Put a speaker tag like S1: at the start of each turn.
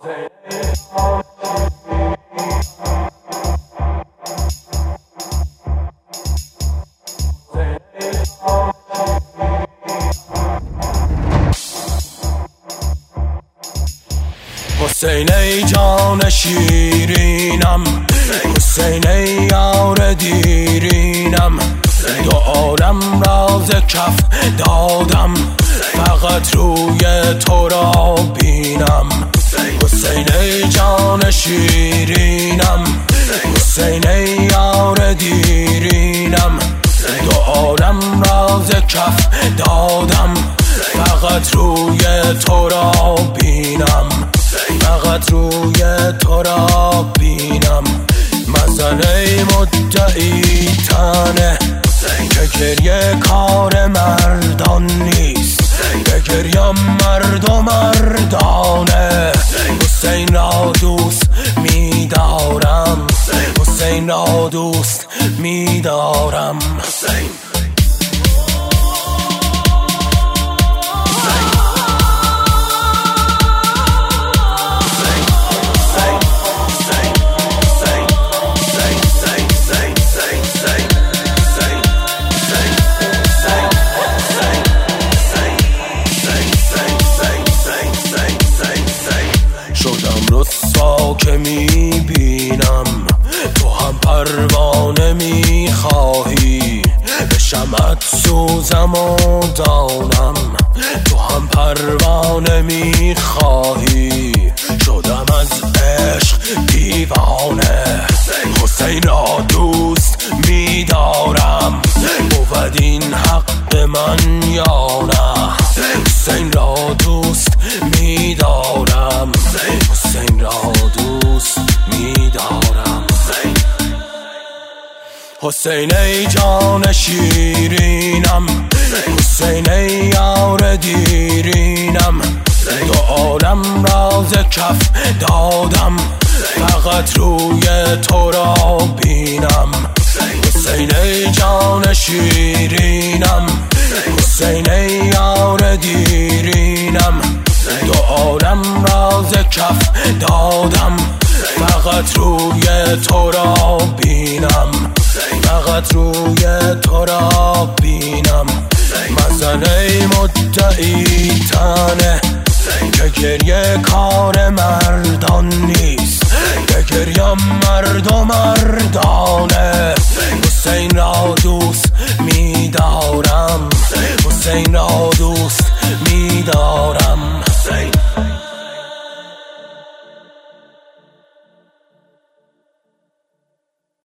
S1: حسین ای جان شیرینم، حسین ای یار دیرینم، دو عالم راز کف دادم، فقط روی تو را بینم. حسین ای جان شیرینم، حسین ای یار دیرینم، دو عالم راز کف دادم، فقط روی تو را بینم، فقط روی تو را بینم. مزن ای مدعی تنه که گریه کار مردان نیست، بگریم مرد و مردانه. حسین را دوست می‌دارم، حسین را دوست می‌دارم. رسوا که میبینم تو هم پروانه میخواهی، به شمعت سوزم و دانم تو هم پروانه میخواهی. شدم از عشق دیوانه، حسین را دوست میدارم، بود این حق من یا نه؟ حسین را دوست میدارم، حسین را دوست میدارم. حسین ای جان شیرینم، حسین ای یار دیرینم، دو عالم راز کف دادم، فقط روی تو را بینم. حسین ای جان شیرینم، حسین ای یار دیرینم، دو عالم راز کف دادم، فقط روی تو را بینم، فقط روی تو را بینم. مزن ای مدعی تنه که گریه کار مردان نیست، بگریم مرد و مردانه. حسین را دوست می‌دارم، حسین را دوست می‌دارم.